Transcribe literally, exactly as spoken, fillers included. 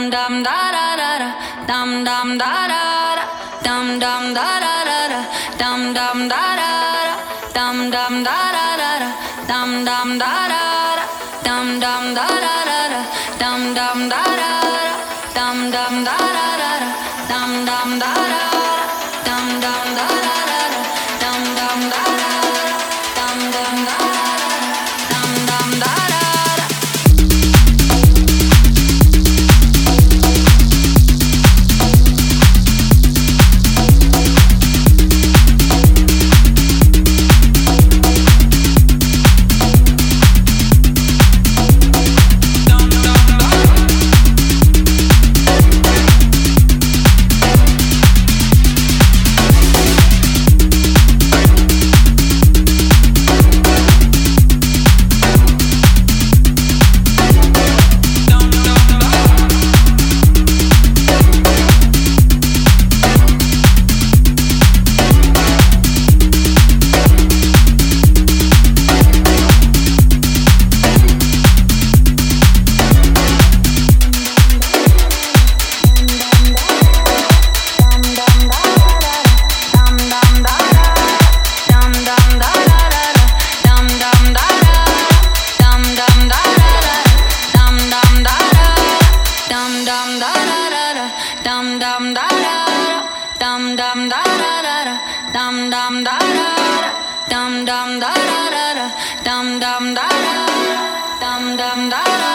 dum dum da da da da, dum dum da da da, dum dum da da da da, dum dum da da da, dum dum da da da da, dum dum da da da, dum dum da da da da, dum dum da da da, dum dum da da da da, dum dum da da da, dum dum da da da da, dum dum da da da, dum dum da da da, dum dum da da da. Dum dum da da, dum dum da da, dum dum da da.